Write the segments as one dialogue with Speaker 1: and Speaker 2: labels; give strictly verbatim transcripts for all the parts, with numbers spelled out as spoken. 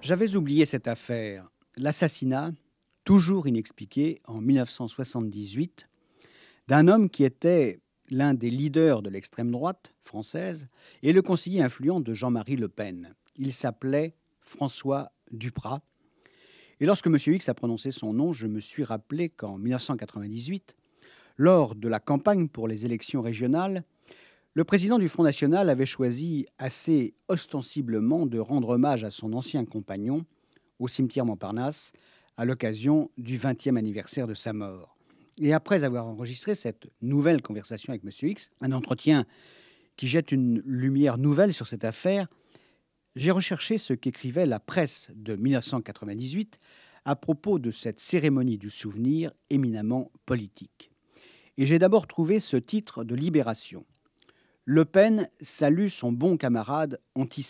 Speaker 1: J'avais oublié cette affaire, l'assassinat, toujours inexpliqué, en mille neuf cent soixante-dix-huit, d'un homme qui était l'un des leaders de l'extrême droite française et le conseiller influent de Jean-Marie Le Pen. Il s'appelait François Duprat. Et lorsque M. X a prononcé son nom, je me suis rappelé qu'en mille neuf cent quatre-vingt-dix-huit, lors de la campagne pour les élections régionales, le président du Front National avait choisi assez ostensiblement de rendre hommage à son ancien compagnon au cimetière Montparnasse à l'occasion du vingtième anniversaire de sa mort. Et après avoir enregistré cette nouvelle conversation avec M. X, un entretien qui jette une lumière nouvelle sur cette affaire, j'ai recherché ce qu'écrivait la presse de mille neuf cent quatre-vingt-dix-huit à propos de cette cérémonie du souvenir éminemment politique. Et j'ai d'abord trouvé ce titre de Libération. « Le Pen salue son bon camarade antisémite ».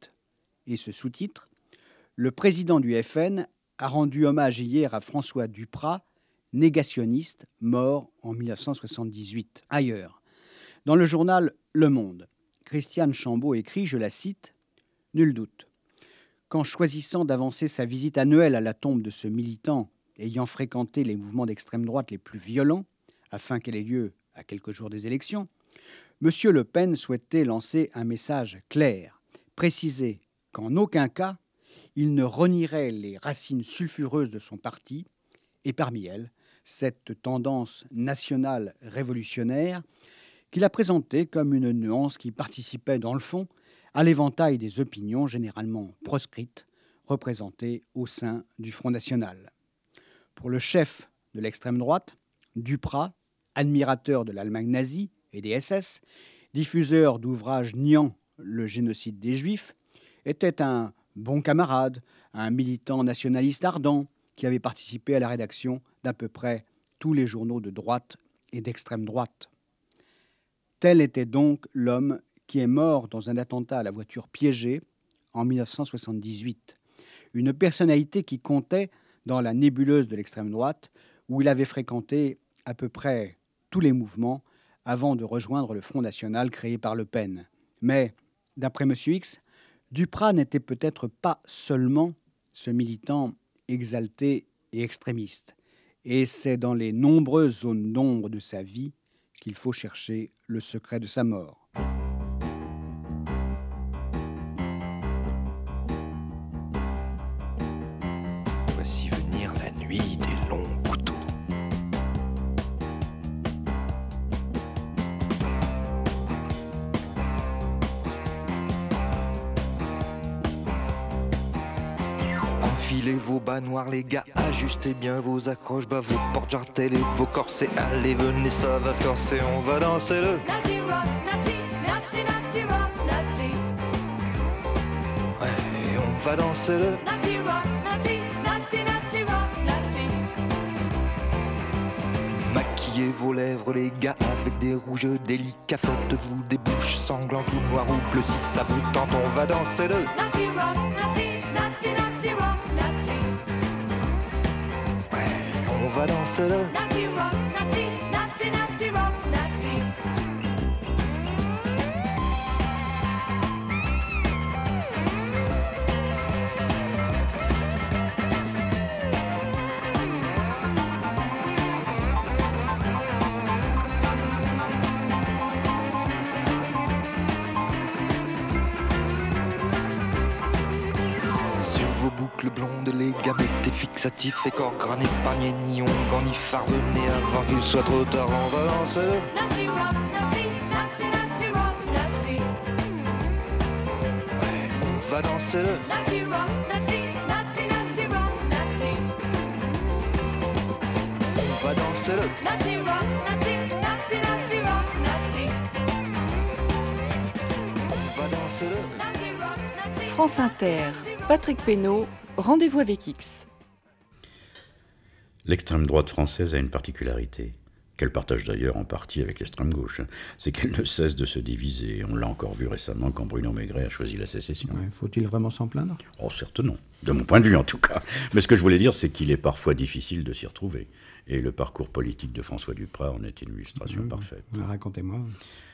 Speaker 1: Et ce sous-titre, « Le président du F N a rendu hommage hier à François Duprat, négationniste, mort en mille neuf cent soixante-dix-huit. » Ailleurs, dans le journal Le Monde, Christiane Chambaud écrit, je la cite, « Nul doute qu'en choisissant d'avancer sa visite annuelle à la tombe de ce militant ayant fréquenté les mouvements d'extrême droite les plus violents, afin qu'elle ait lieu à quelques jours des élections, M. Le Pen souhaitait lancer un message clair, préciser qu'en aucun cas, il ne renierait les racines sulfureuses de son parti, et parmi elles, cette tendance nationale révolutionnaire qu'il a présentée comme une nuance qui participait, dans le fond, à l'éventail des opinions généralement proscrites représentées au sein du Front National. Pour le chef de l'extrême droite, Duprat, admirateur de l'Allemagne nazie et des S S, diffuseur d'ouvrages niant le génocide des Juifs, était un bon camarade, un militant nationaliste ardent qui avait participé à la rédaction d'à peu près tous les journaux de droite et d'extrême droite. Tel était donc l'homme qui est mort dans un attentat à la voiture piégée en mille neuf cent soixante-dix-huit. Une personnalité qui comptait dans la nébuleuse de l'extrême droite, où il avait fréquenté à peu près tous les mouvements avant de rejoindre le Front National créé par Le Pen. Mais, d'après M. X, Duprat n'était peut-être pas seulement ce militant exalté et extrémiste. Et c'est dans les nombreuses zones d'ombre de sa vie qu'il faut chercher le secret de sa mort.
Speaker 2: Voici venir la nuit des longs couteaux. Enfilez vos bas noirs les gars, ajustez bien vos accroches bas, vos portes jartelles et vos corsets. Allez venez ça va se corser, on va danser le Nazi rock, Nazi, Nazi, Nazi rock, Nazi. Ouais, on va danser le Nazi rock, Nazi, Nazi, Nazi rock, Nazi. Maquillez vos lèvres les gars avec des rouges délicats, faites-vous des bouches sanglantes ou noires ou bleues. Si ça vous tente, on va danser le Nazi rock, Nazi, Nazi, Nazi rock. On va danser le Nazi rock, Nazi, Nazi, Nazi rock, Nazi. Sur vos boucles blondes, les gars, mettez fixatifs et corps gras, n'épargnez ni onguent ni phare. Venez avant qu'il soit trop tard, on va danser le Nazi rock, Nazi, Nazi, Nazi rock, Nazi. Ouais, on va danser le Nazi rock, Nazi, Nazi, Nazi rock, Nazi. On va danser le Nazi rock, Nazi, Nazi, Nazi rock, Nazi. On va danser le Nazi rock, Nazi.
Speaker 3: France Inter, Patrick Pénaud, Rendez-vous avec X.
Speaker 4: L'extrême droite française a une particularité, qu'elle partage d'ailleurs en partie avec l'extrême gauche, c'est qu'elle ne cesse de se diviser. On l'a encore vu récemment quand Bruno Maigret a choisi la sécession.
Speaker 1: Ouais, faut-il vraiment s'en plaindre ?
Speaker 4: Oh, certes non, de mon point de vue en tout cas. Mais ce que je voulais dire, c'est qu'il est parfois difficile de s'y retrouver. Et le parcours politique de François Duprat en est une illustration mmh, parfaite.
Speaker 1: Racontez-moi.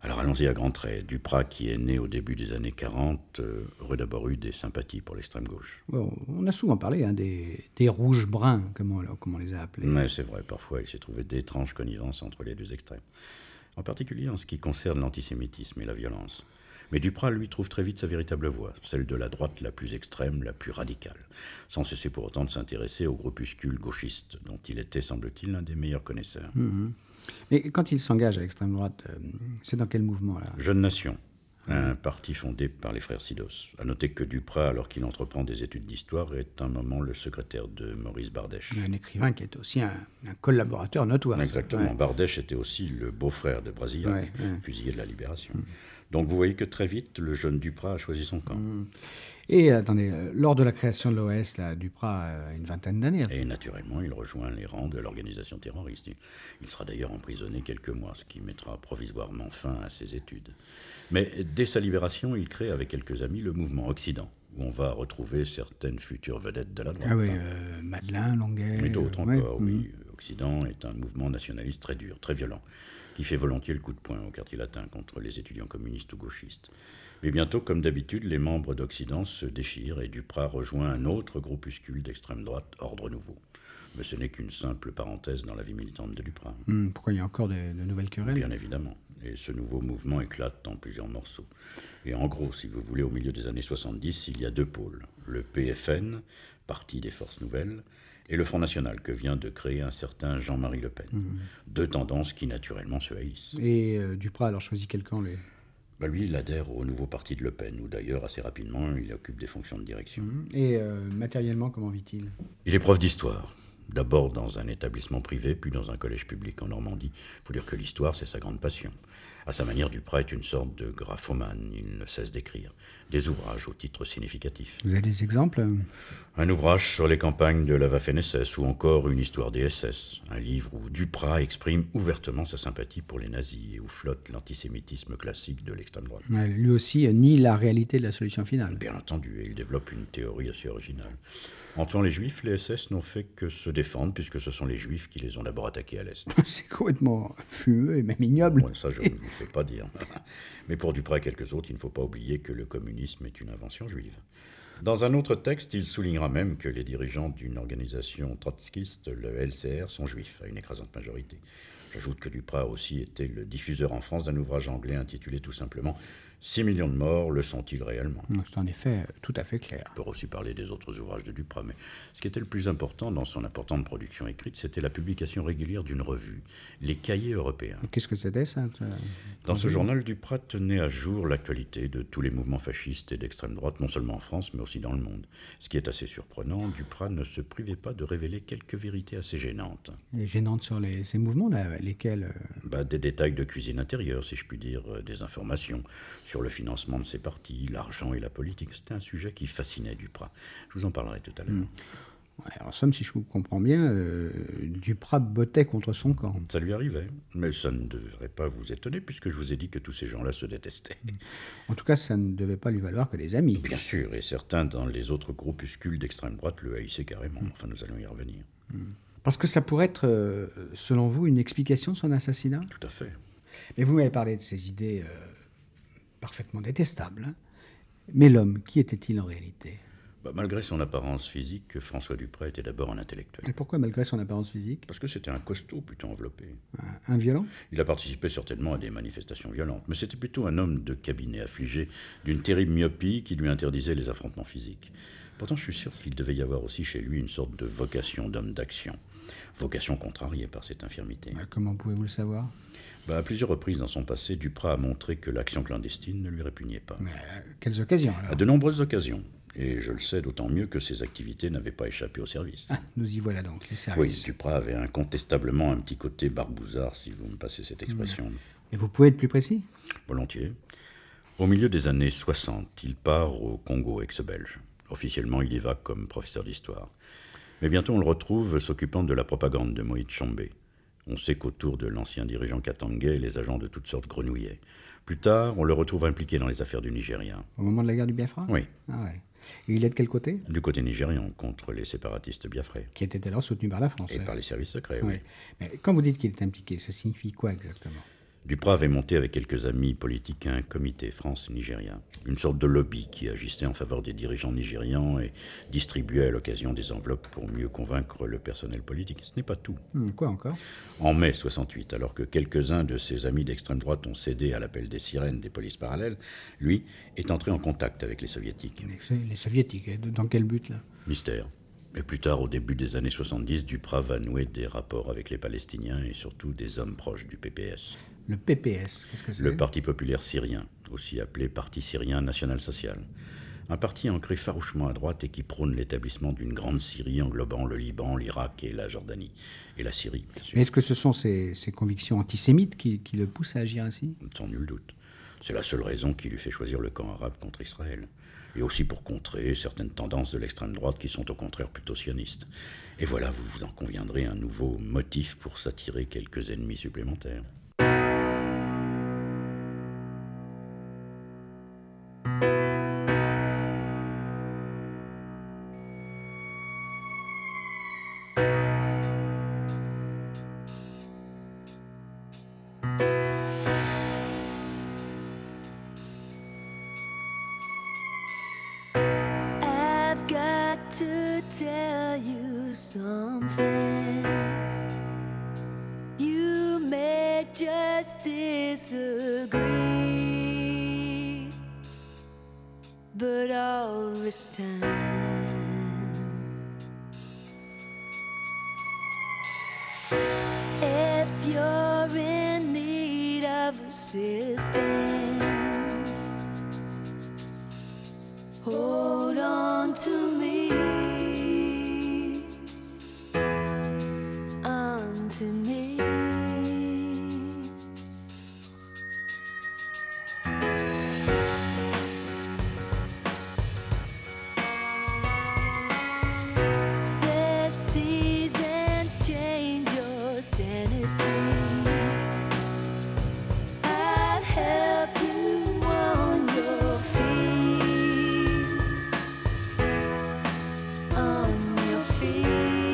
Speaker 4: Alors allons-y à grands traits. Duprat, qui est né au début des années quarante, euh, aurait d'abord eu des sympathies pour l'extrême gauche.
Speaker 1: Bon, on a souvent parlé hein, des, des rouges-bruns, comme on, comme on les a appelés.
Speaker 4: Mais c'est vrai, parfois il s'est trouvé d'étranges connivences entre les deux extrêmes. En particulier en ce qui concerne l'antisémitisme et la violence. Mais Duprat, lui, trouve très vite sa véritable voie, celle de la droite la plus extrême, la plus radicale, sans cesser pour autant de s'intéresser aux groupuscules gauchistes, dont il était, semble-t-il, l'un des meilleurs connaisseurs.
Speaker 1: Mmh. Mais quand il s'engage à l'extrême droite, euh, c'est dans quel mouvement là ?
Speaker 4: Jeune Nation, un parti fondé par les frères Sidos. À noter que Duprat, alors qu'il entreprend des études d'histoire, est un moment le secrétaire de Maurice Bardèche.
Speaker 1: Un écrivain qui est aussi un, un collaborateur notoire.
Speaker 4: Exactement.
Speaker 1: Ouais.
Speaker 4: Bardèche était aussi le beau-frère de Brasillac, ouais, ouais. fusillé de la Libération. Mmh. Donc vous voyez que très vite, le jeune Duprat a choisi son camp. Mmh.
Speaker 1: Et attendez, euh, lors de la création de l'O S, là, Duprat a une vingtaine d'années.
Speaker 4: Et naturellement, il rejoint les rangs de l'organisation terroriste. Il sera d'ailleurs emprisonné quelques mois, ce qui mettra provisoirement fin à ses études. Mais dès sa libération, il crée avec quelques amis le mouvement Occident, où on va retrouver certaines futures vedettes de la droite.
Speaker 1: Ah oui, euh, Madeleine, Longuet...
Speaker 4: Mais d'autres
Speaker 1: euh,
Speaker 4: encore,
Speaker 1: ouais,
Speaker 4: oui.
Speaker 1: mmh.
Speaker 4: Occident est un mouvement nationaliste très dur, très violent, qui fait volontiers le coup de poing au quartier latin contre les étudiants communistes ou gauchistes. Mais bientôt, comme d'habitude, les membres d'Occident se déchirent et Duprat rejoint un autre groupuscule d'extrême droite, Ordre Nouveau. Mais ce n'est qu'une simple parenthèse dans la vie militante de Duprat.
Speaker 1: Mmh, pourquoi il y a encore de, de nouvelles querelles ?
Speaker 4: Bien évidemment. Et ce nouveau mouvement éclate en plusieurs morceaux. Et en gros, si vous voulez, au milieu des années soixante-dix, il y a deux pôles. Le P F N, Parti des Forces Nouvelles, et le Front National, que vient de créer un certain Jean-Marie Le Pen. Mmh. Deux tendances qui, naturellement, se haïssent.
Speaker 1: Et euh, Duprat, alors, choisit quel camp, lui ?
Speaker 4: Bah lui, il adhère au nouveau parti de Le Pen, où d'ailleurs, assez rapidement, il occupe des fonctions de direction.
Speaker 1: Mmh. Et euh, matériellement, comment vit-il ?
Speaker 4: Il est prof d'histoire. D'abord dans un établissement privé, puis dans un collège public en Normandie. Il faut dire que l'histoire, c'est sa grande passion. À sa manière, Duprat est une sorte de graphomane. Il ne cesse d'écrire des ouvrages au titre significatif.
Speaker 1: Vous avez des exemples ?
Speaker 4: Un ouvrage sur les campagnes de la Waffen S S, ou encore une histoire des S S. Un livre où Duprat exprime ouvertement sa sympathie pour les nazis et où flotte l'antisémitisme classique de l'extrême droite.
Speaker 1: Ouais, lui aussi nie la réalité de la solution finale.
Speaker 4: Bien entendu, et il développe une théorie assez originale. En tuant les Juifs, les S S n'ont fait que se défendre, puisque ce sont les Juifs qui les ont d'abord attaqués à l'Est.
Speaker 1: C'est complètement fumeux et même ignoble.
Speaker 4: Ouais, ça, je ne vous fais pas dire. Mais pour Duprat et quelques autres, il ne faut pas oublier que le communisme est une invention juive. Dans un autre texte, il soulignera même que les dirigeants d'une organisation trotskiste, le L C R, sont juifs, à une écrasante majorité. J'ajoute que Duprat a aussi été le diffuseur en France d'un ouvrage anglais intitulé tout simplement « six millions de morts, le sont-ils réellement ?»
Speaker 1: C'est en effet tout à fait clair.
Speaker 4: On peut aussi parler des autres ouvrages de Duprat, mais ce qui était le plus important dans son importante production écrite, c'était la publication régulière d'une revue, les Cahiers européens.
Speaker 1: Qu'est-ce que c'était, ça ?
Speaker 4: Dans ce journal, Duprat tenait à jour l'actualité de tous les mouvements fascistes et d'extrême droite, non seulement en France, mais aussi dans le monde. Ce qui est assez surprenant, Duprat ne se privait pas de révéler quelques vérités assez gênantes.
Speaker 1: Et gênantes sur les, ces mouvements, là, lesquels euh...
Speaker 4: bah, Des détails de cuisine intérieure, si je puis dire, euh, des informations sur le financement de ces partis, l'argent et la politique. C'était un sujet qui fascinait Duprat. Je vous en parlerai tout à l'heure. Mmh.
Speaker 1: Ouais, en somme, si je vous comprends bien, euh, Duprat bottait contre son camp.
Speaker 4: Ça lui arrivait, mais ça ne devrait pas vous étonner, puisque je vous ai dit que tous ces gens-là se détestaient.
Speaker 1: En tout cas, ça ne devait pas lui valoir que des amis.
Speaker 4: Bien sûr, et certains dans les autres groupuscules d'extrême droite le haïssaient carrément. Mmh. Enfin, nous allons y revenir.
Speaker 1: Mmh. Parce que ça pourrait être, euh, selon vous, une explication de son assassinat ?
Speaker 4: Tout à fait.
Speaker 1: Mais vous m'avez parlé de ces idées euh, parfaitement détestables. Hein ? Mais l'homme, qui était-il en réalité ?
Speaker 4: Bah, malgré son apparence physique, François Duprat était d'abord un intellectuel.
Speaker 1: Et pourquoi malgré son apparence physique ?
Speaker 4: Parce que c'était un costaud plutôt enveloppé.
Speaker 1: Un, un violent ?
Speaker 4: Il a participé certainement à des manifestations violentes, mais c'était plutôt un homme de cabinet affligé d'une terrible myopie qui lui interdisait les affrontements physiques. Pourtant, je suis sûr qu'il devait y avoir aussi chez lui une sorte de vocation d'homme d'action. Vocation contrariée par cette infirmité.
Speaker 1: Bah, comment pouvez-vous le savoir ?
Speaker 4: Bah, à plusieurs reprises dans son passé, Duprat a montré que l'action clandestine ne lui répugnait pas.
Speaker 1: Mais à quelles occasions alors ?
Speaker 4: À de nombreuses occasions. Et je le sais d'autant mieux que ses activités n'avaient pas échappé au service.
Speaker 1: Ah, nous y voilà donc, les services.
Speaker 4: Oui, Duprat avait incontestablement un petit côté barbouzard, si vous me passez cette expression.
Speaker 1: Et vous pouvez être plus précis ?
Speaker 4: Volontiers. Au milieu des années soixante, il part au Congo ex-belge. Officiellement, il y va comme professeur d'histoire. Mais bientôt, on le retrouve s'occupant de la propagande de Moïse Tshombe. On sait qu'autour de l'ancien dirigeant Katangé, les agents de toutes sortes grenouillaient. Plus tard, on le retrouve impliqué dans les affaires du Nigeria.
Speaker 1: Au moment de la guerre du Biafra ?
Speaker 4: Oui.
Speaker 1: Ah ouais. Et il est de quel côté ?
Speaker 4: Du côté nigérian, contre les séparatistes biafrais.
Speaker 1: Qui étaient alors soutenus par la France.
Speaker 4: Et
Speaker 1: ouais.
Speaker 4: par les services secrets, oui.
Speaker 1: oui. Mais quand vous dites qu'il est impliqué, ça signifie quoi exactement ?
Speaker 4: Duprat avait monté avec quelques amis politiques un comité France-Nigeria, une sorte de lobby qui agissait en faveur des dirigeants nigérians et distribuait à l'occasion des enveloppes pour mieux convaincre le personnel politique. Ce n'est pas tout.
Speaker 1: Hum, quoi encore?
Speaker 4: En mai soixante-huit, alors que quelques-uns de ses amis d'extrême droite ont cédé à l'appel des sirènes des polices parallèles, lui est entré en contact avec les soviétiques.
Speaker 1: Les, les soviétiques, dans quel but là?
Speaker 4: Mystère. Et plus tard, au début des années soixante-dix, Duprat va nouer des rapports avec les Palestiniens et surtout des hommes proches du P P S.
Speaker 1: Le P P S, qu'est-ce que c'est?
Speaker 4: Le Parti populaire syrien, aussi appelé Parti syrien national-social. Un parti ancré farouchement à droite et qui prône l'établissement d'une grande Syrie englobant le Liban, l'Irak et la Jordanie. Et la Syrie, bien sûr.
Speaker 1: Mais est-ce que ce sont ces, ces convictions antisémites qui, qui le poussent à agir ainsi?
Speaker 4: Sans nul doute. C'est la seule raison qui lui fait choisir le camp arabe contre Israël. Et aussi pour contrer certaines tendances de l'extrême droite qui sont au contraire plutôt sionistes. Et voilà, vous vous en conviendrez, un nouveau motif pour s'attirer quelques ennemis supplémentaires.
Speaker 5: To tell you something, you may just disagree, but all this time, if you're in need of assistance, hold on to me. To me, the seasons change your sanity. I'd help you on your feet, on your feet.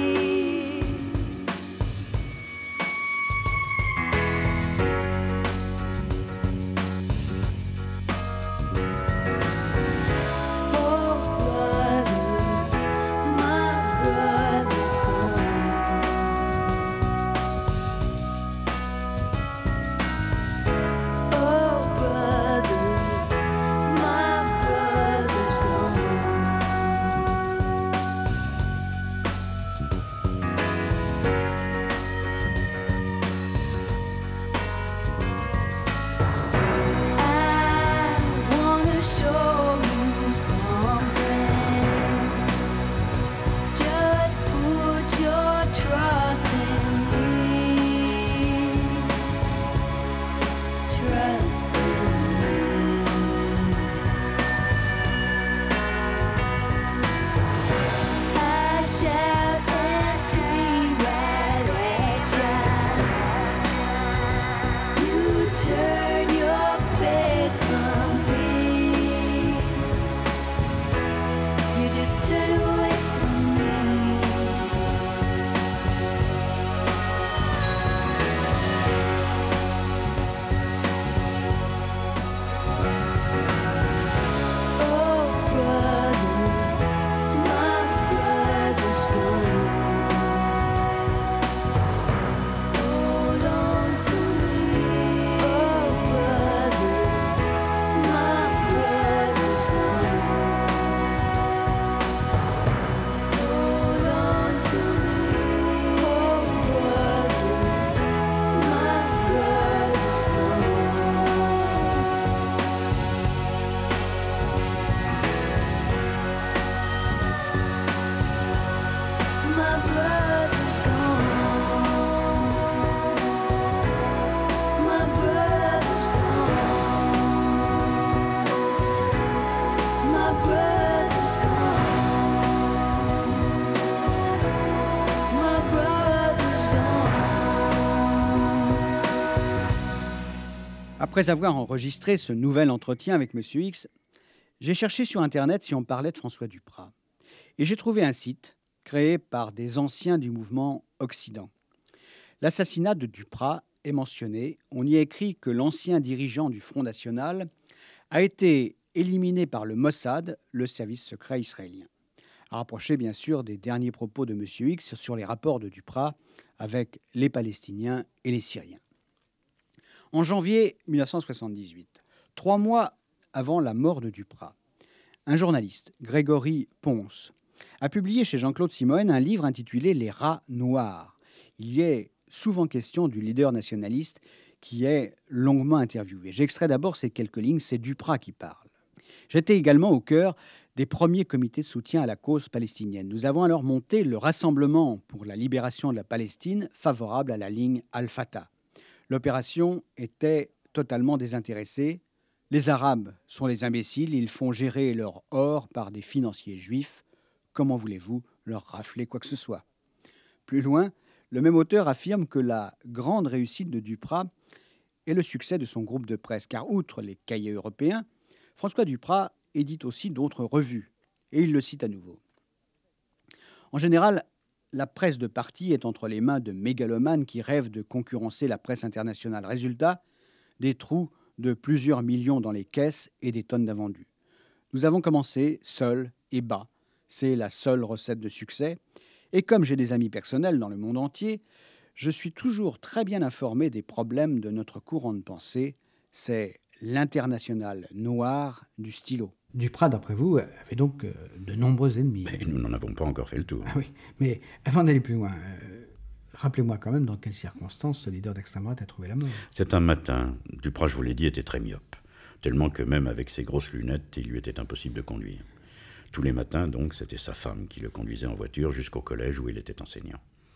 Speaker 1: Après avoir enregistré ce nouvel entretien avec M. X, j'ai cherché sur Internet si on parlait de François Duprat. Et j'ai trouvé un site créé par des anciens du mouvement Occident. L'assassinat de Duprat est mentionné. On y écrit que l'ancien dirigeant du Front National a été éliminé par le Mossad, le service secret israélien. À rapprocher bien sûr des derniers propos de M. X sur les rapports de Duprat avec les Palestiniens et les Syriens. En janvier mille neuf cent soixante-dix-huit, trois mois avant la mort de Duprat, un journaliste, Grégory Ponce, a publié chez Jean-Claude Simoen un livre intitulé « Les rats noirs ». Il y est souvent question du leader nationaliste qui est longuement interviewé. J'extrais d'abord ces quelques lignes, c'est Duprat qui parle. J'étais également au cœur des premiers comités de soutien à la cause palestinienne. Nous avons alors monté le Rassemblement pour la libération de la Palestine, favorable à la ligne Al-Fatah. L'opération était totalement désintéressée. Les Arabes sont des imbéciles, ils font gérer leur or par des financiers juifs. Comment voulez-vous leur rafler quoi que ce soit? Plus loin, le même auteur affirme que la grande réussite de Duprat est le succès de son groupe de presse, car outre les cahiers européens, François Duprat édite aussi d'autres revues, et il le cite à nouveau. En général, la presse de parti est entre les mains de mégalomanes qui rêvent de concurrencer la presse internationale. Résultat, des trous de plusieurs millions dans les caisses et des tonnes d'invendus. Nous avons commencé seuls et bas. C'est la seule recette de succès. Et comme j'ai des amis personnels dans le monde entier, je suis toujours très bien informé des problèmes de notre courant de pensée. C'est l'international noir du stylo.
Speaker 6: Duprat, d'après vous, avait donc euh, de nombreux ennemis.
Speaker 4: Mais nous n'en avons pas encore fait le tour.
Speaker 6: Ah oui, mais avant d'aller plus loin, euh, rappelez-moi quand même dans quelles circonstances ce leader d'extrême droite a trouvé la mort.
Speaker 4: C'est un matin. Duprat, je vous l'ai dit, était très myope. Tellement que même avec ses grosses lunettes, il lui était impossible de conduire. Tous les matins, donc, c'était sa femme qui le conduisait en voiture jusqu'au collège où il était enseignant.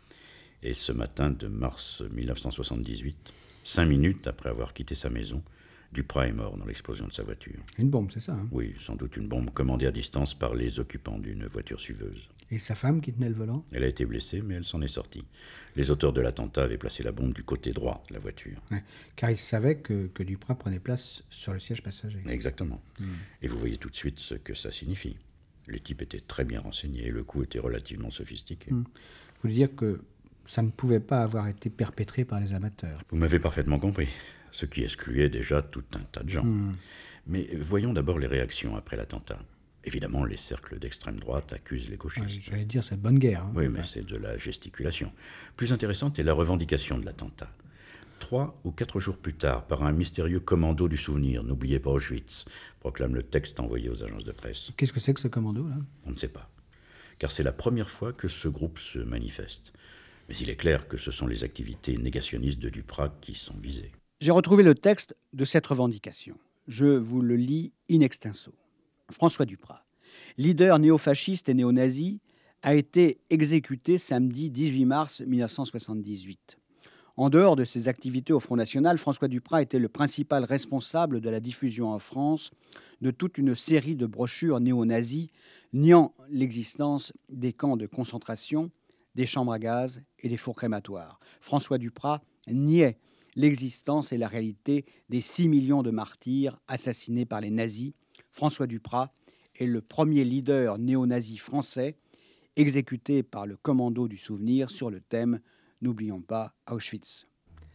Speaker 4: Et ce matin de mars mille neuf cent soixante-dix-huit, cinq minutes après avoir quitté sa maison, Duprat est mort dans l'explosion de sa voiture.
Speaker 6: Une bombe, c'est ça, hein?
Speaker 4: Oui, sans doute une bombe commandée à distance par les occupants d'une voiture suiveuse.
Speaker 6: Et sa femme qui tenait le volant?
Speaker 4: Elle a été blessée, mais elle s'en est sortie. Les auteurs de l'attentat avaient placé la bombe du côté droit de la voiture.
Speaker 6: Ouais, car ils savaient que, que Duprat prenait place sur le siège passager.
Speaker 4: Exactement. Mmh. Et vous voyez tout de suite ce que ça signifie. Le type était très bien renseigné et le coup était relativement sophistiqué.
Speaker 6: Mmh. Vous voulez dire que ça ne pouvait pas avoir été perpétré par les amateurs?
Speaker 4: Vous m'avez parfaitement compris. Ce qui excluait déjà tout un tas de gens. Mmh. Mais voyons d'abord les réactions après l'attentat. Évidemment, les cercles d'extrême droite accusent les gauchistes.
Speaker 6: Ouais, j'allais dire, c'est de bonne guerre. Hein.
Speaker 4: Oui, mais ouais. C'est de la gesticulation. Plus intéressante est la revendication de l'attentat. Trois ou quatre jours plus tard, par un mystérieux commando du souvenir, n'oubliez pas Auschwitz, proclame le texte envoyé aux agences de presse.
Speaker 6: Qu'est-ce que c'est que ce commando, là?
Speaker 4: On ne sait pas. Car c'est la première fois que ce groupe se manifeste. Mais il est clair que ce sont les activités négationnistes de Duprat qui sont visées.
Speaker 1: J'ai retrouvé le texte de cette revendication. Je vous le lis in extenso. François Duprat, leader néofasciste et néo-nazi, a été exécuté samedi dix-huit mars mille neuf cent soixante-dix-huit. En dehors de ses activités au Front National, François Duprat était le principal responsable de la diffusion en France de toute une série de brochures néo-nazis niant l'existence des camps de concentration, des chambres à gaz et des fours crématoires. François Duprat niait l'existence et la réalité des six millions de martyrs assassinés par les nazis. François Duprat est le premier leader néo-nazi français exécuté par le commando du souvenir sur le thème « N'oublions pas Auschwitz ».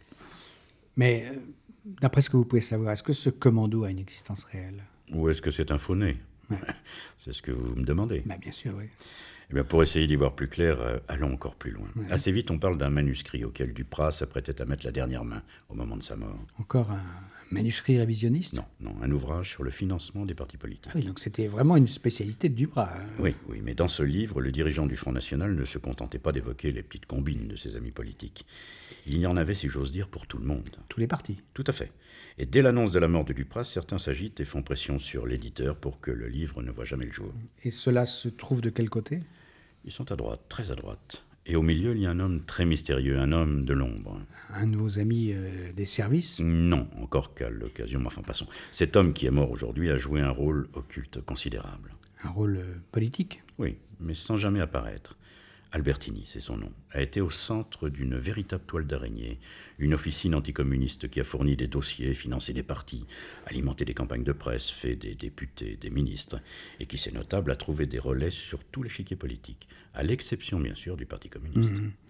Speaker 6: Mais, euh, d'après ce que vous pouvez savoir, est-ce que ce commando a une existence réelle?
Speaker 4: Ou est-ce que c'est un faux né?
Speaker 6: Ouais.
Speaker 4: C'est ce que vous me demandez.
Speaker 6: Bah, bien sûr, oui.
Speaker 4: Eh bien, pour essayer d'y voir plus clair, euh, allons encore plus loin.
Speaker 6: Ouais.
Speaker 4: Assez vite, on parle d'un manuscrit auquel Duprat s'apprêtait à mettre la dernière main au moment de sa mort.
Speaker 6: Encore un manuscrit révisionniste?
Speaker 4: Non, non, un ouvrage sur le financement des partis politiques.
Speaker 6: Ah oui, donc c'était vraiment une spécialité de Duprat. Hein.
Speaker 4: Oui, oui, mais dans ce livre, le dirigeant du Front National ne se contentait pas d'évoquer les petites combines de ses amis politiques. Il y en avait, si j'ose dire, pour tout le monde.
Speaker 6: Tous les partis?
Speaker 4: Tout à fait. Et dès l'annonce de la mort de Duprat, certains s'agitent et font pression sur l'éditeur pour que le livre ne voie jamais le jour.
Speaker 6: Et cela se trouve de quel côté?
Speaker 4: Ils sont à droite, très à droite. Et au milieu, il y a un homme très mystérieux, un homme de l'ombre.
Speaker 6: Un de vos amis euh, des services?
Speaker 4: Non, encore qu'à l'occasion, mais enfin passons. Cet homme qui est mort aujourd'hui a joué un rôle occulte considérable.
Speaker 6: Un rôle euh, politique?
Speaker 4: Oui, mais sans jamais apparaître. Albertini, c'est son nom, a été au centre d'une véritable toile d'araignée, une officine anticommuniste qui a fourni des dossiers, financé des partis, alimenté des campagnes de presse, fait des députés, des ministres, et qui, c'est notable, a trouvé des relais sur tout l'échiquier politique, à l'exception, bien sûr, du Parti communiste.
Speaker 6: Mmh.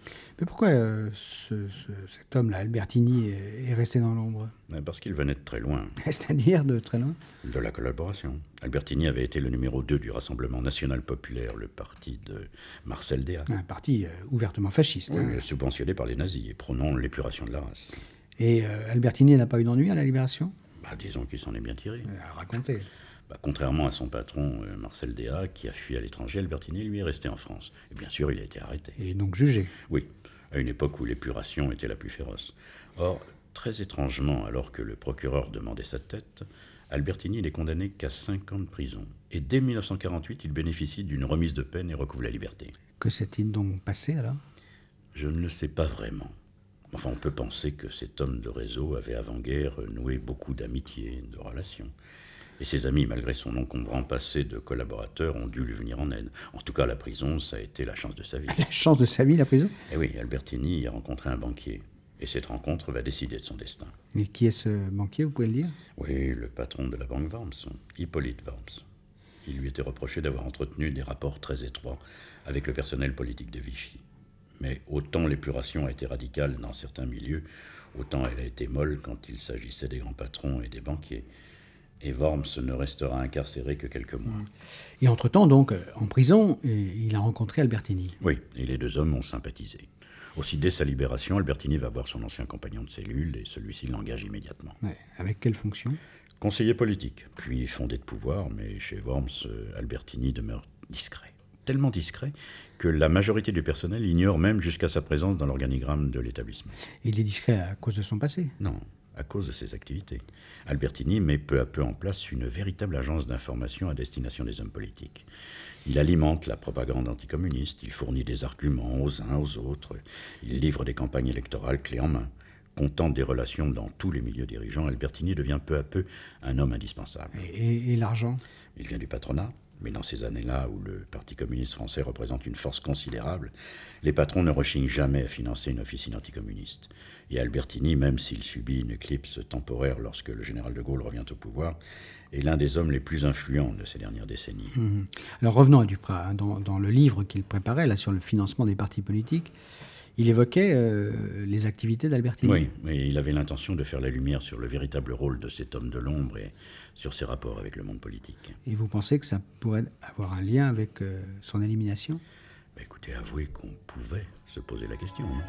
Speaker 6: Mais pourquoi euh, ce- ce- cet homme-là, Albertini, est, est resté dans l'ombre?
Speaker 4: Mais parce qu'il venait de très loin,
Speaker 6: C'est-à-dire de très loin?
Speaker 4: de la collaboration. Albertini avait été le numéro deux du Rassemblement national populaire, le parti de Marcel Déat,
Speaker 6: Un parti euh, ouvertement fasciste. hein.
Speaker 4: oui, subventionné par les nazis et prônant l'épuration de la race.
Speaker 6: Et euh, Albertini n'a pas eu d'ennui à la Libération?
Speaker 4: Bah, disons qu'il s'en est bien tiré.
Speaker 6: euh, Racontez.
Speaker 4: Bah, contrairement à son patron euh, Marcel Déat, qui a fui à l'étranger, Albertini, lui, est resté en France. Et bien sûr, il a été arrêté.
Speaker 6: Il est donc jugé.
Speaker 4: Oui, à une époque où l'épuration était la plus féroce. Or, très étrangement, alors que le procureur demandait sa tête, Albertini n'est condamné qu'à cinq ans de prison. Et dès mille neuf cent quarante-huit, il bénéficie d'une remise de peine et recouvre la liberté.
Speaker 6: Que s'est-il donc passé alors?
Speaker 4: Je ne le sais pas vraiment. Enfin, on peut penser que cet homme de réseau avait avant-guerre noué beaucoup d'amitié, de relations. Et ses amis, malgré son encombrant passé de collaborateur, ont dû lui venir en aide. En tout cas, la prison, ça a été la chance de sa vie.
Speaker 6: La chance de sa vie, la prison?
Speaker 4: Et oui, Albertini y a rencontré un banquier. Et cette rencontre va décider de son destin.
Speaker 6: Et qui est ce banquier, vous pouvez le dire?
Speaker 4: Oui, le patron de la banque Worms, Hippolyte Worms. Il lui était reproché d'avoir entretenu des rapports très étroits avec le personnel politique de Vichy. Mais autant l'épuration a été radicale dans certains milieux, autant elle a été molle quand il s'agissait des grands patrons et des banquiers. Et Worms ne restera incarcéré que quelques mois.
Speaker 6: Et entre-temps, donc, euh, en prison, euh, il a rencontré Albertini.
Speaker 4: Oui, et les deux hommes ont sympathisé. Aussi, dès sa libération, Albertini va voir son ancien compagnon de cellule et celui-ci l'engage immédiatement.
Speaker 6: Ouais. Avec quelle fonction?
Speaker 4: Conseiller politique, puis fondé de pouvoir, mais chez Worms, euh, Albertini demeure discret. Tellement discret que la majorité du personnel ignore même jusqu'à sa présence dans l'organigramme de l'établissement.
Speaker 6: Il est discret à cause de son passé.
Speaker 4: Non, à cause de ses activités. Albertini met peu à peu en place une véritable agence d'information à destination des hommes politiques. Il alimente la propagande anticommuniste, il fournit des arguments aux uns aux autres, il livre des campagnes électorales clés en main. Comptant des relations dans tous les milieux dirigeants, Albertini devient peu à peu un homme indispensable.
Speaker 6: Et, et- et l'argent?
Speaker 4: Il vient du patronat, mais dans ces années-là où le Parti communiste français représente une force considérable, les patrons ne rechignent jamais à financer une officine anticommuniste. Et Albertini, même s'il subit une éclipse temporaire lorsque le général de Gaulle revient au pouvoir, est l'un des hommes les plus influents de ces dernières décennies.
Speaker 6: Mhm. Alors revenons à Duprat. hein. Dans, dans le livre qu'il préparait là, sur le financement des partis politiques, il évoquait euh, les activités d'Albertini.
Speaker 4: Oui, mais il avait l'intention de faire la lumière sur le véritable rôle de cet homme de l'ombre et sur ses rapports avec le monde politique.
Speaker 6: Et vous pensez que ça pourrait avoir un lien avec euh, son élimination?
Speaker 4: Bah, écoutez, avouez qu'on pouvait se poser la question. hein.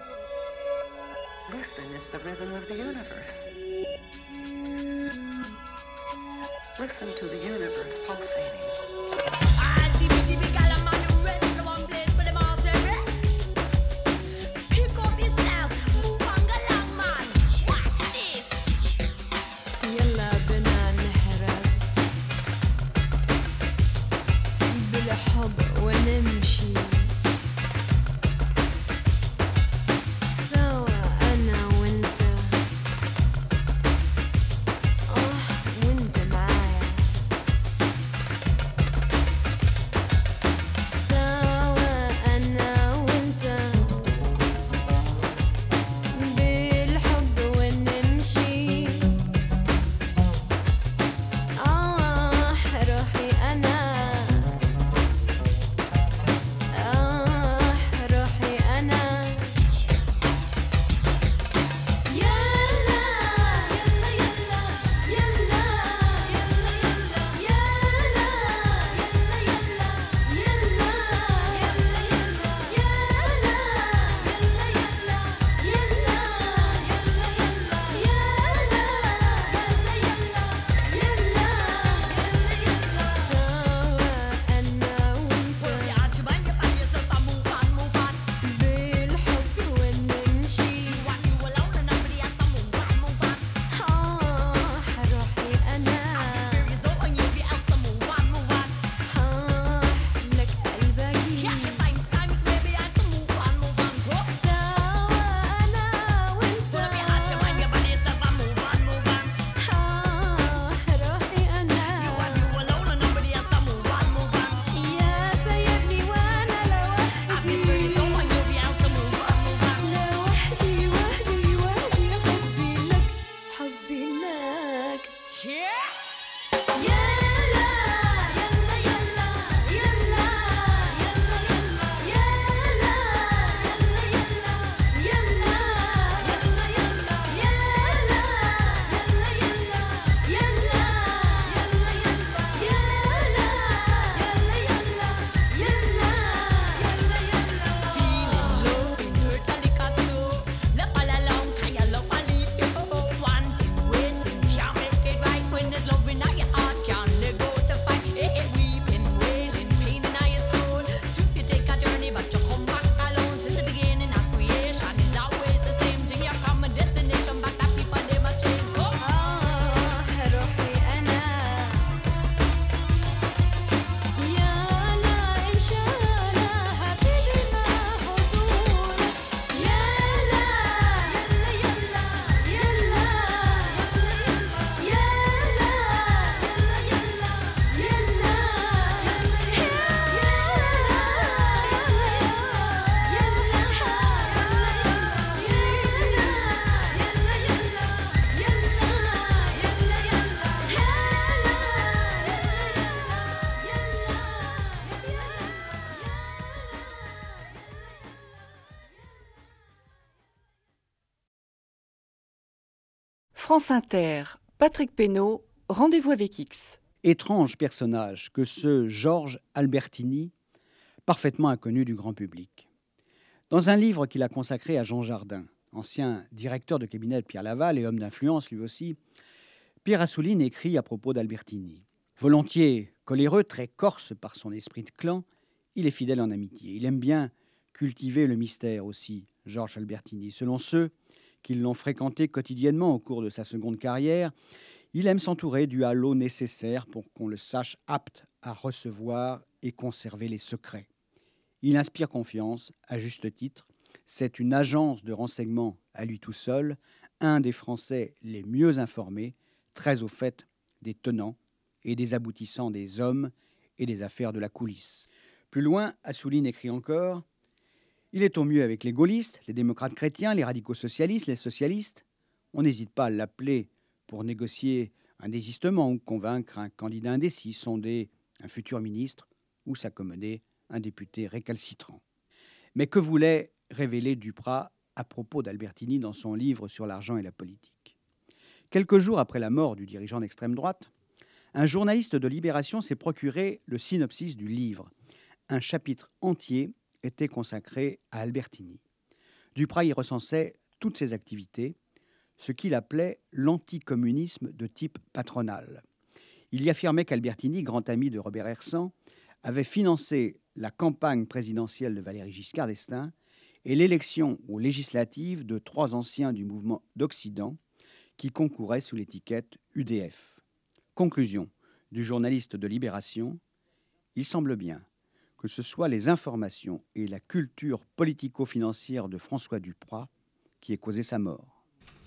Speaker 7: Listen, it's the rhythm of the universe. Listen to the universe pulsating.
Speaker 5: يلا بنا نهرب بالحب ونمشي سوا أنا وأنت آه وأنت معايا
Speaker 3: France Inter, Patrick Pénaud, Rendez-vous avec X.
Speaker 1: Étrange personnage que ce Georges Albertini, parfaitement inconnu du grand public. Dans un livre qu'il a consacré à Jean Jardin, ancien directeur de cabinet de Pierre Laval et homme d'influence lui aussi, Pierre Assouline écrit à propos d'Albertini. Volontiers coléreux, très corse par son esprit de clan, il est fidèle en amitié. Il aime bien cultiver le mystère aussi, Georges Albertini. Selon ceux qui l'ont fréquenté quotidiennement au cours de sa seconde carrière, il aime s'entourer du halo nécessaire pour qu'on le sache apte à recevoir et conserver les secrets. Il inspire confiance, à juste titre. C'est une agence de renseignement à lui tout seul, un des Français les mieux informés, très au fait des tenants et des aboutissants des hommes et des affaires de la coulisse. Plus loin, Assouline écrit encore « Il est au mieux avec les gaullistes, les démocrates chrétiens, les radicaux socialistes, les socialistes. On n'hésite pas à l'appeler pour négocier un désistement ou convaincre un candidat indécis, sonder un futur ministre ou s'accommoder un député récalcitrant. » Mais que voulait révéler Duprat à propos d'Albertini dans son livre sur l'argent et la politique? Quelques jours après la mort du dirigeant d'extrême droite, un journaliste de Libération s'est procuré le synopsis du livre. Un chapitre entier était consacré à Albertini. Duprat y recensait toutes ses activités, ce qu'il appelait l'anticommunisme de type patronal. Il y affirmait qu'Albertini, grand ami de Robert Hersan, avait financé la campagne présidentielle de Valéry Giscard d'Estaing et l'élection aux législatives de trois anciens du mouvement d'Occident qui concouraient sous l'étiquette U D F. Conclusion du journaliste de Libération, il semble bien que ce soit les informations et la culture politico-financière de François Duprat qui aient causé sa mort.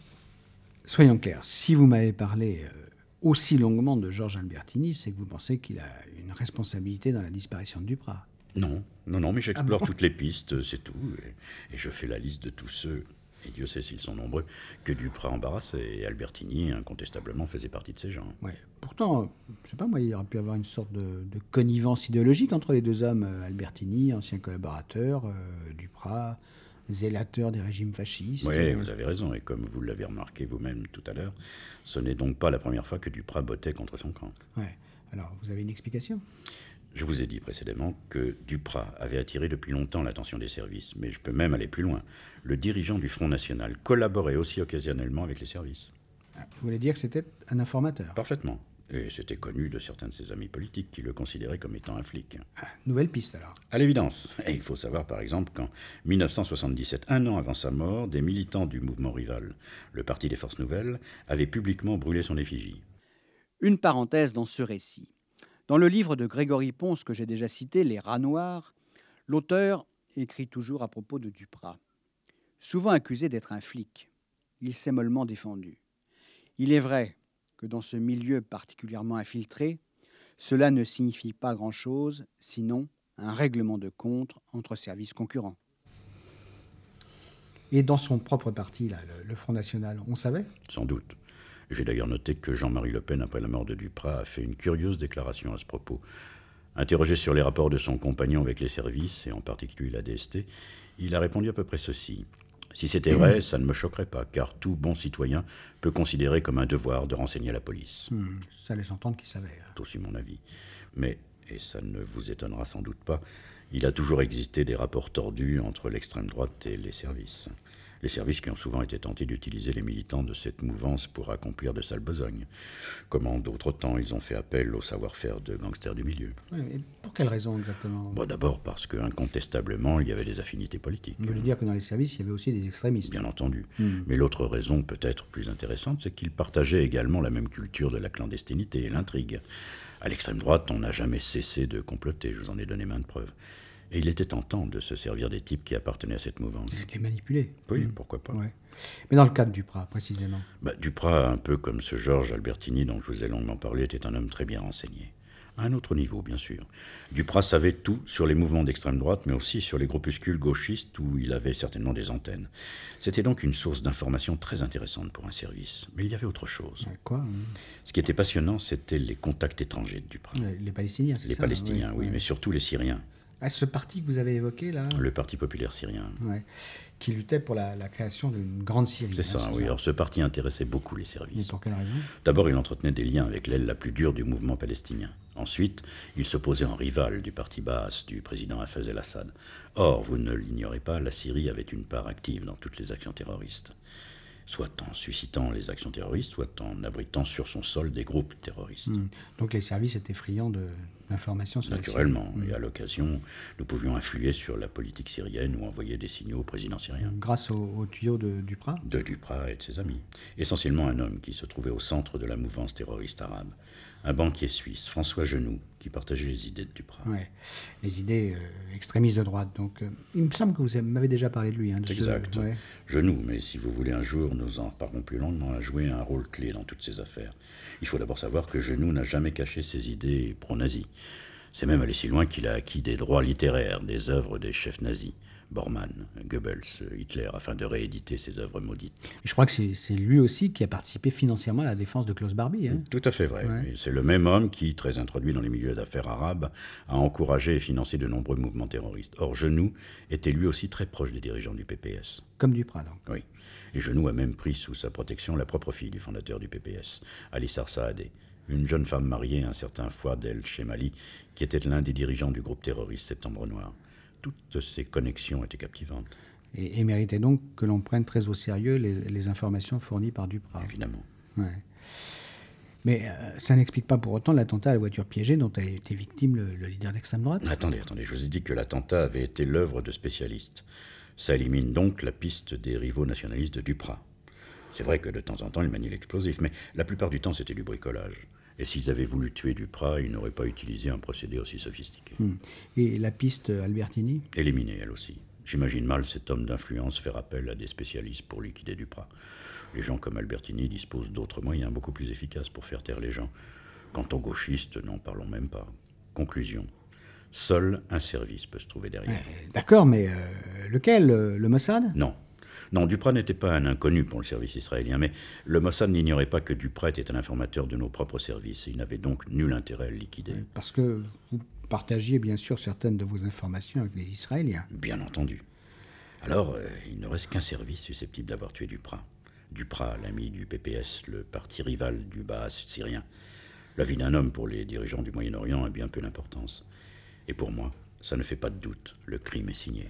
Speaker 6: Soyons clairs, si vous m'avez parlé euh, aussi longuement de Georges Albertini, c'est que vous pensez qu'il a une responsabilité dans la disparition de Duprat.
Speaker 4: Non, non, non, mais j'explore
Speaker 6: Ah bon
Speaker 4: toutes les pistes, c'est tout. Et, et je fais la liste de tous ceux, et Dieu sait s'ils sont nombreux, que Duprat embarrassait. Et Albertini, incontestablement, faisait partie de ces gens.
Speaker 6: Ouais. Pourtant, je sais pas, moi, il aurait pu y avoir une sorte de, de connivence idéologique entre les deux hommes. euh, Albertini, ancien collaborateur, euh, Duprat, zélateur des régimes fascistes.
Speaker 4: Oui,
Speaker 6: euh,
Speaker 4: vous avez raison. Et comme vous l'avez remarqué vous-même tout à l'heure, ce n'est donc pas la première fois que Duprat bottait contre son camp.
Speaker 6: ouais. Alors, vous avez une explication?
Speaker 4: Je vous ai dit précédemment que Duprat avait attiré depuis longtemps l'attention des services, mais je peux même aller plus loin. Le dirigeant du Front National collaborait aussi occasionnellement avec les services.
Speaker 6: Vous voulez dire que c'était un informateur?
Speaker 4: Parfaitement. Et c'était connu de certains de ses amis politiques qui le considéraient comme étant un flic.
Speaker 6: Ah, nouvelle piste, alors.
Speaker 4: À l'évidence. Et il faut savoir, par exemple, qu'en mille neuf cent soixante-dix-sept, un an avant sa mort, des militants du mouvement rival, le Parti des Forces Nouvelles, avaient publiquement brûlé son effigie.
Speaker 1: Une parenthèse dans ce récit. Dans le livre de Grégory Ponce que j'ai déjà cité, Les Rats Noirs, l'auteur écrit toujours à propos de Duprat. Souvent accusé d'être un flic, il s'est mollement défendu. Il est vrai que dans ce milieu particulièrement infiltré, cela ne signifie pas grand-chose, sinon un règlement de compte entre services concurrents.
Speaker 6: Et dans son propre parti, là, le, le Front National, on savait?
Speaker 4: Sans doute. J'ai d'ailleurs noté que Jean-Marie Le Pen, après la mort de Duprat, a fait une curieuse déclaration à ce propos. Interrogé sur les rapports de son compagnon avec les services, et en particulier la D S T, il a répondu à peu près ceci. Si c'était vrai, ça ne me choquerait pas, car tout bon citoyen peut considérer comme un devoir de renseigner la police.
Speaker 6: Hmm, ça laisse entendre qu'il savait.
Speaker 4: C'est aussi mon avis. Mais, et ça ne vous étonnera sans doute pas, il a toujours existé des rapports tordus entre l'extrême droite et les services. Les services qui ont souvent été tentés d'utiliser les militants de cette mouvance pour accomplir de sales besognes. Comme en d'autres temps, ils ont fait appel au savoir-faire de gangsters du milieu.
Speaker 6: Ouais, et pour quelle raison exactement?
Speaker 4: Bon, d'abord parce qu'incontestablement, il y avait des affinités politiques.
Speaker 6: Vous voulez dire que dans les services, il y avait aussi des extrémistes?
Speaker 4: Bien entendu.
Speaker 6: Hmm.
Speaker 4: Mais l'autre raison, peut-être plus intéressante, c'est qu'ils partageaient également la même culture de la clandestinité et l'intrigue. À l'extrême droite, on n'a jamais cessé de comploter, je vous en ai donné maintes preuves. Et il était tentant de se servir des types qui appartenaient à cette mouvance.
Speaker 6: De les manipuler.
Speaker 4: Oui,
Speaker 6: Hmm.
Speaker 4: pourquoi pas.
Speaker 6: Ouais. Mais dans le cas de Duprat, précisément.
Speaker 4: Bah, Duprat, un peu comme ce Georges Albertini dont je vous ai longuement parlé, était un homme très bien renseigné. À un autre niveau, bien sûr. Duprat savait tout sur les mouvements d'extrême droite, mais aussi sur les groupuscules gauchistes où il avait certainement des antennes. C'était donc une source d'information très intéressante pour un service. Mais il y avait autre chose.
Speaker 6: Ouais, quoi? Hmm.
Speaker 4: Ce qui était passionnant, c'était les contacts étrangers de Duprat.
Speaker 6: Les Palestiniens, c'est
Speaker 4: Les
Speaker 6: ça?
Speaker 4: Palestiniens, oui,
Speaker 6: ouais.
Speaker 4: mais surtout les Syriens.
Speaker 6: À ce parti que vous avez évoqué, là,
Speaker 4: Le Parti populaire syrien.
Speaker 6: ouais, qui luttait pour la, la création d'une grande Syrie.
Speaker 4: C'est
Speaker 6: hein,
Speaker 4: ça, oui. Alors ce parti intéressait beaucoup les
Speaker 6: Mais
Speaker 4: services.
Speaker 6: pour quelle raison?
Speaker 4: D'abord, il entretenait des liens avec l'aile la plus dure du mouvement palestinien. Ensuite, il se posait en rival du parti Baas du président Hafez el-Assad. Or, vous ne l'ignorez pas, la Syrie avait une part active dans toutes les actions terroristes. Soit en suscitant les actions terroristes, soit en abritant sur son sol des groupes terroristes.
Speaker 6: Hmm. Donc les services étaient friands de- d'informations sur
Speaker 4: Naturellement,
Speaker 6: la Syrie.
Speaker 4: et à l'occasion, nous pouvions influer sur la politique syrienne ou envoyer des signaux au président syrien.
Speaker 6: Hmm. Grâce au, au tuyau de Duprat.
Speaker 4: De Duprat et de ses amis. Essentiellement un homme qui se trouvait au centre de la mouvance terroriste arabe. Un banquier suisse, François Genoux, qui partageait les idées de Duprat.
Speaker 6: Ouais. Les idées euh, extrémistes de droite. Donc, euh, il me semble que vous m'avez déjà parlé de lui. Hein, de ce-
Speaker 4: Exact.
Speaker 6: ouais.
Speaker 4: Genoux, mais si vous voulez un jour, nous en reparlons plus longuement, a joué un rôle clé dans toutes ces affaires. Il faut d'abord savoir que Genoux n'a jamais caché ses idées pro-nazis. C'est même allé si loin qu'il a acquis des droits littéraires des œuvres des chefs nazis. Bormann, Goebbels, Hitler, afin de rééditer ses œuvres maudites.
Speaker 6: Et je crois que c'est c'est lui aussi qui a participé financièrement à la défense de Klaus Barbie. Hein.
Speaker 4: Tout à fait vrai.
Speaker 6: Ouais.
Speaker 4: Et c'est le même homme qui, très introduit dans les milieux d'affaires arabes, a encouragé et financé de nombreux mouvements terroristes. Or, Genoux était lui aussi très proche des dirigeants du P P S.
Speaker 6: Comme Duprat, donc.
Speaker 4: Oui. Et Genoux a même pris sous sa protection la propre fille du fondateur du P P S, Alissar Saadé, une jeune femme mariée à un certain Fouad El Chemali, qui était l'un des dirigeants du groupe terroriste Septembre Noir. Toutes ces connexions étaient captivantes,
Speaker 6: Et, et méritait donc que l'on prenne très au sérieux les, les informations fournies par Duprat.
Speaker 4: évidemment.
Speaker 6: Ouais. Mais euh, ça n'explique pas pour autant l'attentat à la voiture piégée dont a été victime le, le leader d'extrême droite.
Speaker 4: Attendez, attendez, je vous ai dit que l'attentat avait été l'œuvre de spécialistes. Ça élimine donc la piste des rivaux nationalistes de Duprat. C'est vrai que de temps en temps, ils manient l'explosif, mais la plupart du temps, c'était du bricolage. Et s'ils avaient voulu tuer Duprat, ils n'auraient pas utilisé un procédé aussi sophistiqué.
Speaker 6: Hmm. Et la piste Albertini?
Speaker 4: Éliminée, elle aussi. J'imagine mal cet homme d'influence faire appel à des spécialistes pour liquider Duprat. Les gens comme Albertini disposent d'autres moyens beaucoup plus efficaces pour faire taire les gens. Quant aux gauchistes, n'en parlons même pas. Conclusion. Seul un service peut se trouver derrière.
Speaker 6: Ouais, d'accord, mais euh, lequel euh, Le Mossad?
Speaker 4: Non. Non, Duprat n'était pas un inconnu pour le service israélien, mais le Mossad n'ignorait pas que Duprat était un informateur de nos propres services. Et il n'avait donc nul intérêt à le liquider.
Speaker 6: Parce que vous partagiez bien sûr certaines de vos informations avec les Israéliens.
Speaker 4: Bien entendu. Alors, euh, il ne reste qu'un service susceptible d'avoir tué Duprat. Duprat, l'ami du P P S, le parti rival du Baas syrien. La vie d'un homme pour les dirigeants du Moyen-Orient a bien peu d'importance. Et pour moi, ça ne fait pas de doute, le crime est signé.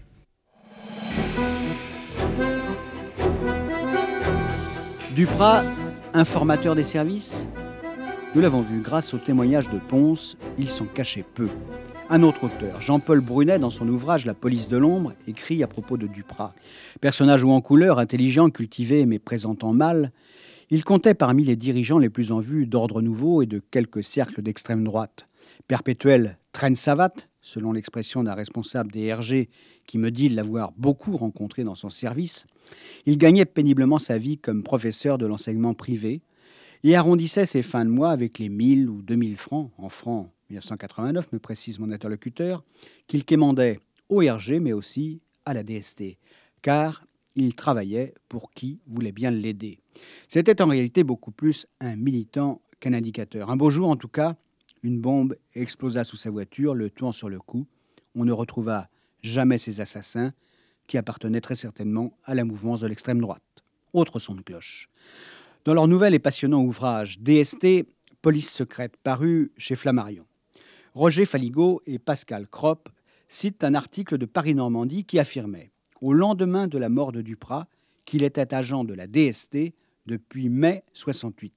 Speaker 1: Duprat, informateur des services? Nous l'avons vu, grâce au témoignage de Ponce, il s'en cachait peu. Un autre auteur, Jean-Paul Brunet, dans son ouvrage La police de l'ombre, écrit à propos de Duprat. Personnage haut en couleur, intelligent, cultivé, mais présentant mal, il comptait parmi les dirigeants les plus en vue d'ordre nouveau et de quelques cercles d'extrême droite. Perpétuel traîne savate, selon l'expression d'un responsable des R G qui me dit l'avoir beaucoup rencontré dans son service, il gagnait péniblement sa vie comme professeur de l'enseignement privé et arrondissait ses fins de mois avec les mille ou deux mille francs, en francs mille neuf cent quatre-vingt-neuf, me précise mon interlocuteur, qu'il quémandait au R G mais aussi à la D S T, car il travaillait pour qui voulait bien l'aider. C'était en réalité beaucoup plus un militant qu'un indicateur. Un beau jour, en tout cas, une bombe explosa sous sa voiture, le tuant sur le coup. On ne retrouva jamais ces assassins qui appartenaient très certainement à la mouvance de l'extrême droite. Autre son de cloche. Dans leur nouvel et passionnant ouvrage D S T, Police secrète, paru chez Flammarion, Roger Faligot et Pascal Kropp citent un article de Paris-Normandie qui affirmait, au lendemain de la mort de Duprat, qu'il était agent de la D S T depuis mai soixante-huit.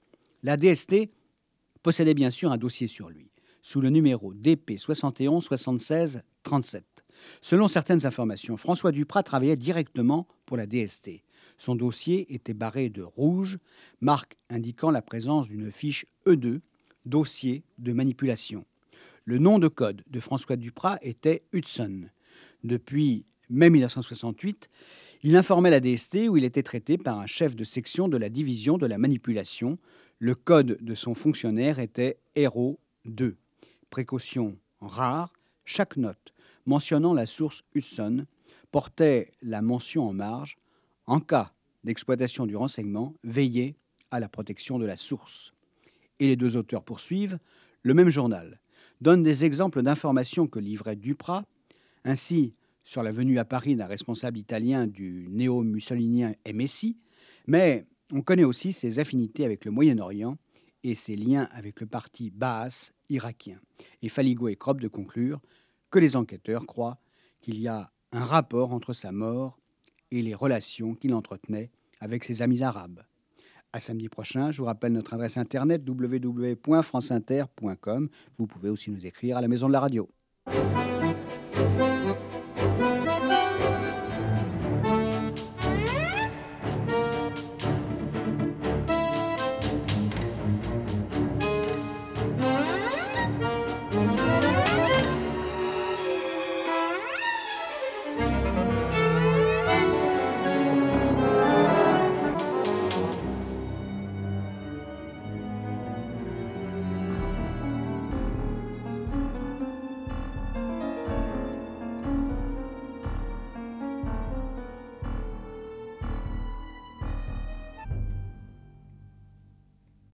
Speaker 1: La D S T possédait bien sûr un dossier sur lui, sous le numéro D P soixante et onze soixante-seize trente-sept. Selon certaines informations, François Duprat travaillait directement pour la D S T. Son dossier était barré de rouge, marque indiquant la présence d'une fiche E deux, dossier de manipulation. Le nom de code de François Duprat était Hudson. Depuis mai mille neuf cent soixante-huit, il informait la D S T où il était traité par un chef de section de la division de la manipulation. Le code de son fonctionnaire était R O deux. Précaution rare, chaque note mentionnant la source Hudson portait la mention en marge « En cas d'exploitation du renseignement, veillez à la protection de la source ». Et les deux auteurs poursuivent le même journal. donne des exemples d'informations que livrait Duprat. Ainsi, sur la venue à Paris d'un responsable italien du néo-mussolinien M S I, mais on connaît aussi ses affinités avec le Moyen-Orient et ses liens avec le parti Baas irakien. Et Faligo est Kropp de conclure que les enquêteurs croient qu'il y a un rapport entre sa mort et les relations qu'il entretenait avec ses amis arabes. À samedi prochain, je vous rappelle notre adresse internet w w w point france inter point com. Vous pouvez aussi nous écrire à la maison de la radio.